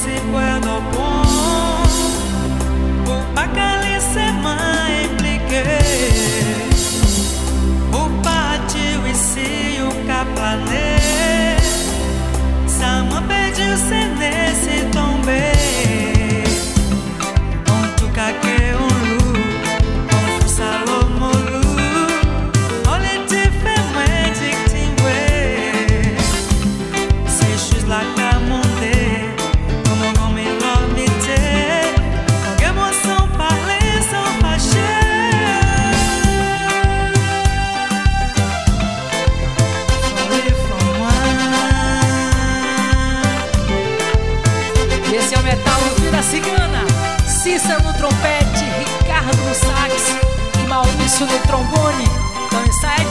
se puedo con Bacali se mai impliqué O partiu e se o caplané Sama pediu se nesse tombe Onde o caque lu Onde o salomolu Olha de fermete que tingue Se chus la camonde Como nome l'omite Com emoção parler sans fâcher Esse é o metal do Vida Cigana. Cícero no trompete, Ricardo no sax e Maurício no trombone. Então ensaia